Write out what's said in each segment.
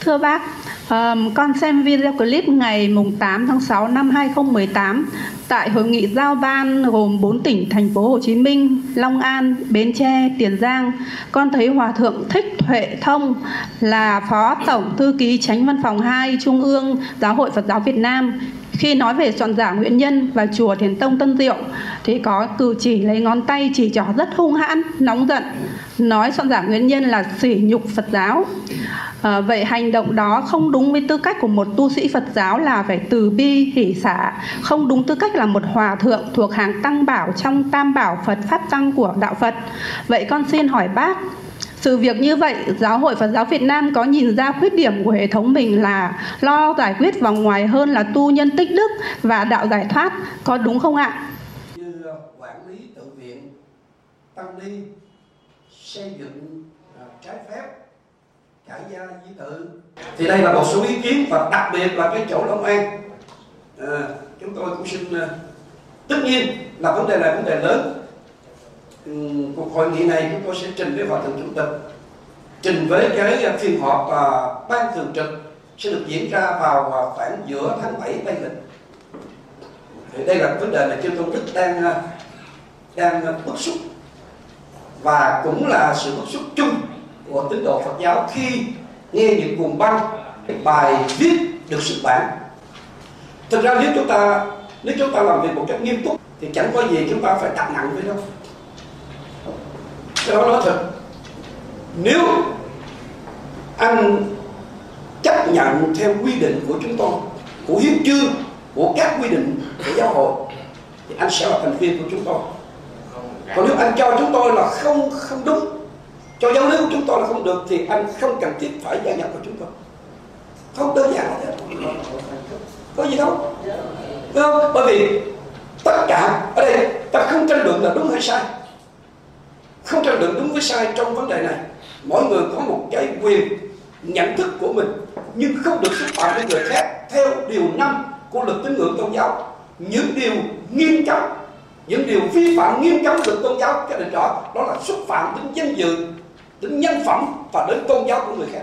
Thưa bác, con xem video clip ngày 8 tháng 6 năm 2018 tại hội nghị giao ban gồm 4 tỉnh thành phố Hồ Chí Minh, Long An, Bến Tre, Tiền Giang. Con thấy Hòa Thượng Thích Huệ Thông là Phó Tổng Thư ký Chánh Văn phòng 2 Trung ương Giáo hội Phật giáo Việt Nam, khi nói về soạn giả Nguyễn Nhân và chùa Thiền Tông Tân Diệu thì có cử chỉ lấy ngón tay chỉ trỏ rất hung hãn, nóng giận, nói soạn giả Nguyễn Nhân là sỉ nhục Phật giáo. Vậy hành động đó không đúng với tư cách của một tu sĩ Phật giáo là phải từ bi hỷ xả, không đúng tư cách là một hòa thượng thuộc hàng tăng bảo trong tam bảo Phật Pháp Tăng của đạo Phật. Vậy con xin hỏi bác, sự việc như vậy Giáo hội Phật giáo Việt Nam có nhìn ra khuyết điểm của hệ thống mình là lo giải quyết vòng ngoài hơn là tu nhân tích đức và đạo giải thoát, có đúng không ạ? Như quản lý tự viện, tăng ni, xây dựng trái phép, cải gia di tự, thì đây là một số ý kiến, và đặc biệt là cái chỗ Long An, chúng tôi cũng xin tất nhiên là vấn đề này vấn đề lớn. Cuộc hội nghị này chúng tôi sẽ trình với Hòa thượng Chủ tịch, trình với cái phiên họp ban thường trực sẽ được diễn ra vào khoảng giữa tháng 7 tây lịch. Thì đây là vấn đề mà Chư Tôn Đức đang bức xúc, và cũng là sự bức xúc chung của tín đồ Phật giáo khi nghe những cuồng băng bài viết được xuất bản. Thực ra nếu chúng ta làm việc một cách nghiêm túc thì chẳng có gì chúng ta phải đặt nặng với đâu. Cái đó nói thật, nếu anh chấp nhận theo quy định của chúng tôi, của hiến chương, của các quy định của giáo hội, thì anh sẽ là thành viên của chúng tôi. Còn nếu anh cho chúng tôi là không đúng, cho giáo lý của chúng tôi là không được, thì anh không cần thiết phải gia nhập vào chúng tôi. Không đơn giản là thế. Có gì đâu. Không? Bởi vì tất cả ở đây ta không tranh luận là đúng hay sai, không tranh luận đúng với sai trong vấn đề này. Mỗi người có một cái quyền nhận thức của mình, nhưng không được xúc phạm đến người khác theo điều 5 của luật tín ngưỡng tôn giáo. Những điều nghiêm cấm, những điều vi phạm nghiêm cấm luật tôn giáo, cái định rõ đó là xúc phạm đến danh dự, đến nhân phẩm và đến tôn giáo của người khác.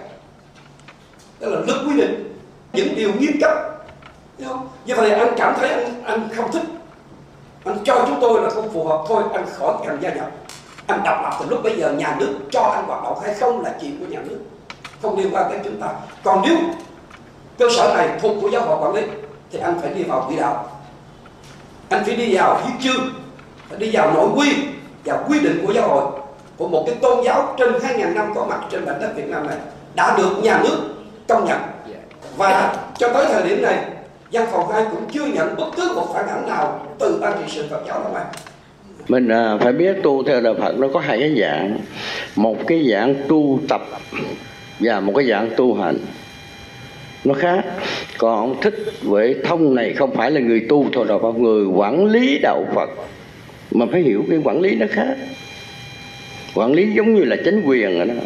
Đó là luật quy định những điều nghiêm cấm. Như vậy anh cảm thấy anh không thích, anh cho chúng tôi là không phù hợp, thôi anh khỏi cần gia nhập. Anh độc lập từ lúc bây giờ, nhà nước cho anh hoạt động hay không là chuyện của nhà nước, không liên quan tới chúng ta. Còn nếu cơ sở này thuộc của giáo hội quản lý thì anh phải đi vào quỹ đạo, anh phải đi vào hiến chương, phải đi vào nội quy, vào quy định của giáo hội, của một cái tôn giáo trên 2.000 năm có mặt trên mảnh đất Việt Nam này, đã được nhà nước công nhận. Và cho tới thời điểm này, Văn phòng 2 cũng chưa nhận bất cứ một phản ánh nào từ Ban trị sự Phật giáo Long An. Mình phải biết tu theo đạo Phật nó có hai cái dạng. Một cái dạng tu tập và một cái dạng tu hành, nó khác. Còn ông Thích Huệ Thông này không phải là người tu thôi đâu, phải người quản lý đạo Phật. Mà phải hiểu cái quản lý nó khác. Quản lý giống như là chính quyền rồi đó.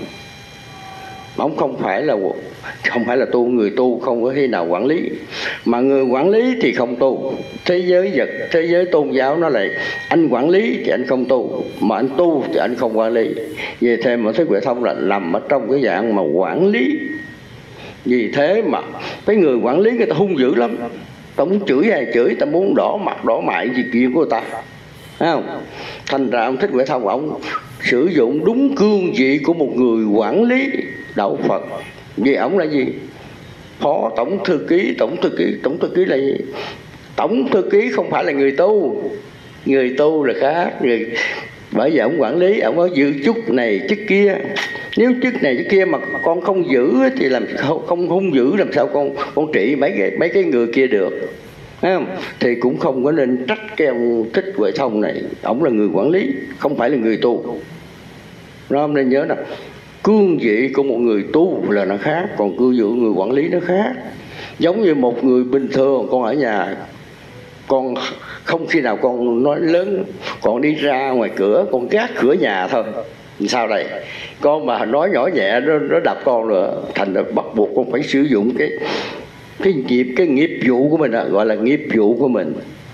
Ông không phải là tu, người tu không có khi nào quản lý. Mà người quản lý thì không tu. Thế giới tôn giáo nó lại anh quản lý thì anh không tu, mà anh tu thì anh không quản lý. Vì thế mà Thích Huệ Thông là nằm ở trong cái dạng mà quản lý. Vì thế mà cái người quản lý người ta hung dữ lắm. Ta muốn chửi ai chửi, ta muốn đỏ mặt đỏ mại gì chuyện của người ta, thấy không? Thành ra ông Thích Huệ Thông ông sử dụng đúng cương vị của một người quản lý đạo Phật. Vì ông là gì? Phó tổng thư ký. Tổng thư ký là gì? Tổng thư ký không phải là người tu. Người tu là khác. Bởi vậy ông quản lý, ông có giữ chức này chức kia. Nếu chức này chức kia mà con không giữ thì làm không giữ, làm sao con trị mấy cái người kia được, thấy không? Thì cũng không có nên trách cái ông Thích Huệ Thông này. Ông là người quản lý, không phải là người tu. Nó nên nhớ là cương vị của một người tu là nó khác, còn cương vị của người quản lý nó khác. Giống như một người bình thường, con ở nhà, con không khi nào con nói lớn, con đi ra ngoài cửa, con gác cửa nhà thôi. Sao đây? Con mà nói nhỏ nhẹ nó đập con nữa, thành ra bắt buộc con phải sử dụng cái nghiệp vụ của mình, gọi là nghiệp vụ của mình.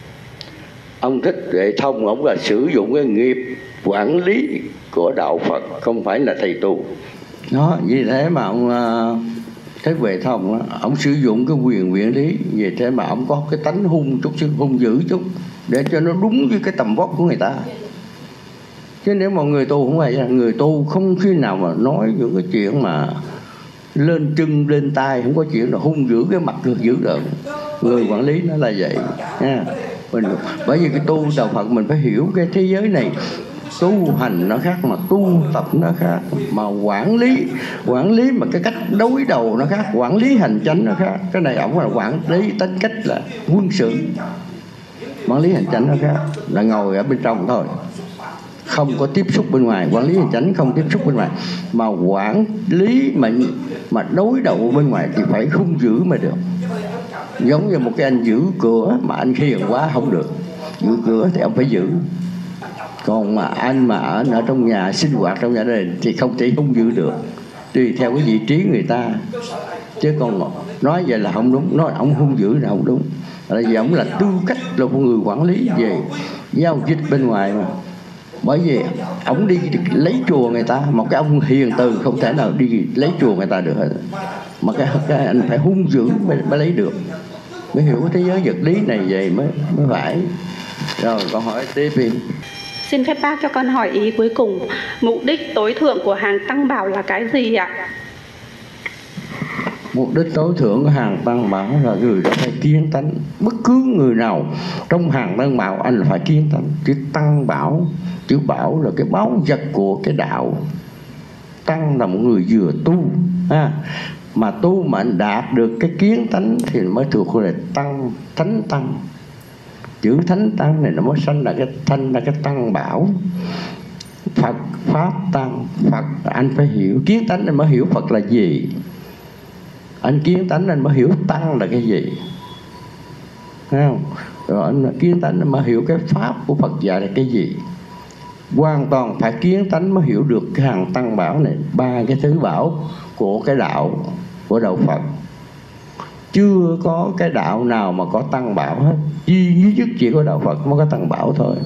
Ông Thích Huệ Thông ông là sử dụng cái nghiệp quản lý của đạo Phật, không phải là thầy tu. Đó, vì thế mà ông Thế Huệ Thông á, ông sử dụng cái quyền quản lý về thế mà ông có cái tánh hung chút xíu, hung dữ chút để cho nó đúng với cái tầm vóc của người ta. Chứ nếu mà người tu không phải, người tu không khi nào mà nói những cái chuyện mà lên chân lên tay, không có chuyện là hung dữ cái mặt được dữ được. Người quản lý nó là vậy nha. Bởi vì cái tu đạo Phật mình phải hiểu cái thế giới này tu hành nó khác mà tu tập nó khác, mà quản lý mà cái cách đối đầu nó khác, quản lý hành chánh nó khác. Cái này ổng là quản lý tính cách là quân sự, quản lý hành chánh nó khác, là ngồi ở bên trong thôi, không có tiếp xúc bên ngoài. Quản lý hành chánh không tiếp xúc bên ngoài, mà quản lý mà đối đầu bên ngoài thì phải hung dữ mà được. Giống như một cái anh giữ cửa mà anh hiền quá không được, giữ cửa thì ông phải giữ. Còn mà anh mà ở trong nhà sinh hoạt trong gia đình thì không thể hung dữ được, tùy theo cái vị trí người ta. Chứ còn nói vậy là không đúng, nói ông hung dữ là không đúng. Tại vì ông là tư cách là một người quản lý về giao dịch bên ngoài mà. Bởi vì ông đi lấy chùa người ta, một cái ông hiền từ không thể nào đi lấy chùa người ta được hết. Mà cái anh phải hung dữ mới lấy được, mới hiểu cái thế giới vật lý này vậy mới phải. Rồi con hỏi tiếp đi. Xin phép bác cho con hỏi ý cuối cùng. Mục đích tối thượng của hàng Tăng Bảo là cái gì ạ? Mục đích tối thượng của hàng Tăng Bảo là người đó phải kiến tánh. Bất cứ người nào trong hàng Tăng Bảo anh là phải kiến tánh. Chữ Tăng Bảo, chữ Bảo là cái báu vật của cái đạo. Tăng là một người vừa tu mà tu mà anh đạt được cái kiến tánh thì mới thuộc là tăng, thánh tăng. Chữ thánh tăng này nó mới sanh là cái Tăng Bảo. Phật pháp tăng, Phật anh phải hiểu kiến tánh, anh mới hiểu Phật là gì. Anh kiến tánh anh mới hiểu tăng là cái gì, thấy không? Rồi anh kiến tánh anh mới hiểu cái pháp của Phật dạy là cái gì. Hoàn toàn phải kiến tánh mới hiểu được cái hàng Tăng Bảo này, ba cái thứ bảo của cái đạo, của đạo Phật. Chưa có cái đạo nào mà có Tăng Bảo hết, duy nhất chỉ có đạo Phật mới có Tăng Bảo thôi.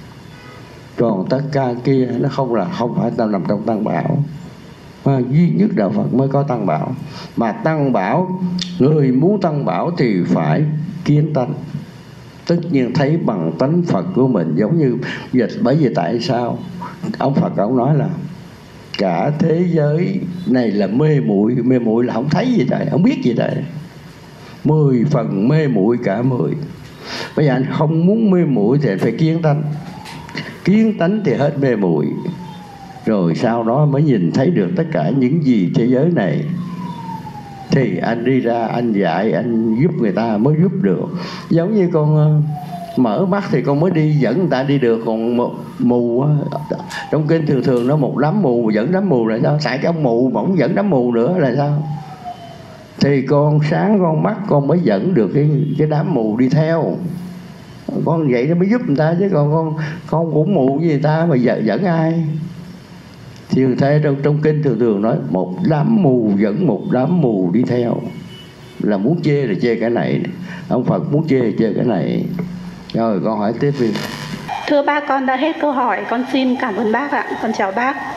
Còn tất cả kia nó không phải nằm trong Tăng Bảo. Duy nhất đạo Phật mới có Tăng Bảo. Mà Tăng Bảo, người muốn Tăng Bảo thì phải kiến tánh, tất nhiên thấy bằng tánh Phật của mình. Giống như dịch, bởi vì tại sao ông Phật ông nói là cả thế giới này là mê muội là không thấy gì đây, không biết gì đây. 10 phần mê muội cả 10. Bây giờ anh không muốn mê muội thì anh phải kiến tánh. Kiến tánh thì hết mê muội, rồi sau đó mới nhìn thấy được tất cả những gì thế giới này. Thì anh đi ra anh dạy, anh giúp người ta mới giúp được. Giống như con mở mắt thì con mới đi dẫn người ta đi được. Còn mù trong kinh thường nó một đám mù dẫn đám mù là sao? Tại cái ông mù mà ông dẫn đám mù nữa là sao? Thì con sáng con mắt con mới dẫn được cái đám mù đi theo. Con vậy nó mới giúp người ta, chứ còn con cũng mù như người ta mà dẫn ai? Thì thế trong kinh thường nói một đám mù dẫn một đám mù đi theo, là muốn chê là chê cái này, ông Phật muốn chê là chê cái này. Rồi con hỏi tiếp đi. Thưa bác, con đã hết câu hỏi, con xin cảm ơn bác ạ. Con chào bác.